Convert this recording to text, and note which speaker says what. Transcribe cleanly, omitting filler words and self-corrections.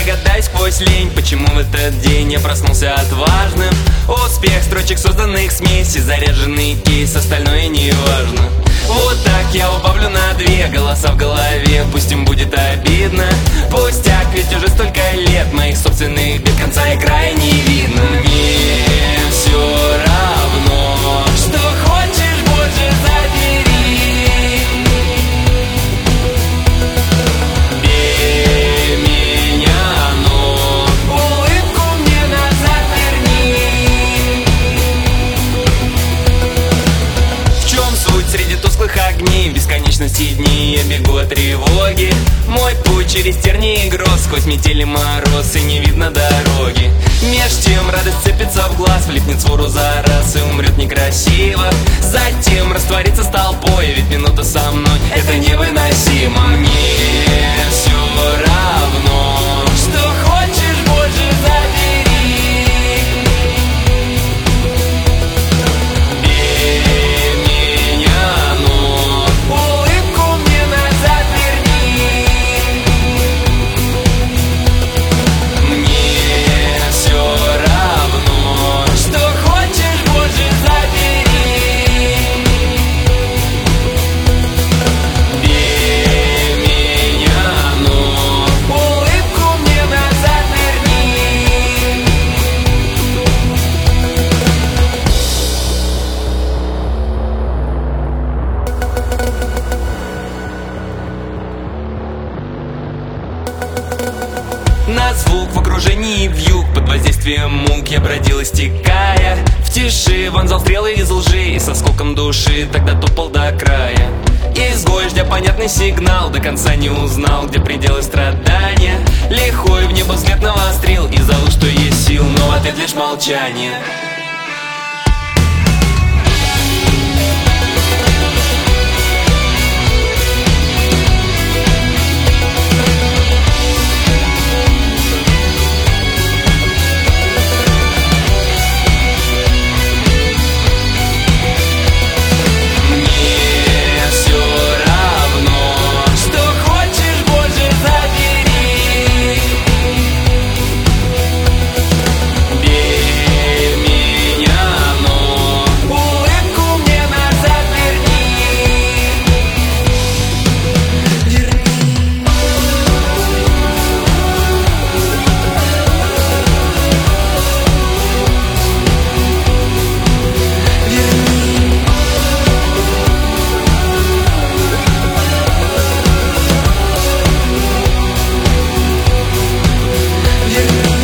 Speaker 1: я гадаю сквозь лень, почему в этот день я проснулся отважным. Успех строчек, созданных смеси, заряженный кейс, остальное не важно. Вот так я убавлю на 2 голоса в голове, пусть им будет обидно. Пустяк, ведь уже столько лет моих собственных бед, конца и края не видно. Мне все равно, что хочешь, Боже, забери. Бей меня, но улыбку мне назад верни. В чем суть среди тусклых огней, бесконечности дней я бегу от тревоги. Мой путь через тернии и гроз, сквозь метели мороз, и не видно дороги. Меж тем радость цепится в глаз, влипнет в свору за раз и умрет некрасиво. Затем растворится с толпой, ведь минута со мной — это невыносимо. Мне все равно, что хочешь, Боже, забери. Бей меня, но улыбку мне назад верни. Мне все равно, что хочешь, Боже, забери. Бей меня, но улыбку мне назад верни. На звук в окружении вьюг, под воздействием мук я бродил, истекая. В тиши вонзал стрелы из лжи, и со сколком души тогда топал до края. Изгой, ждя понятный сигнал, до конца не узнал, где пределы страдания. Лихой в небо взгляд навострил и зову, что есть сил, но в ответ лишь молчание.
Speaker 2: Yeah.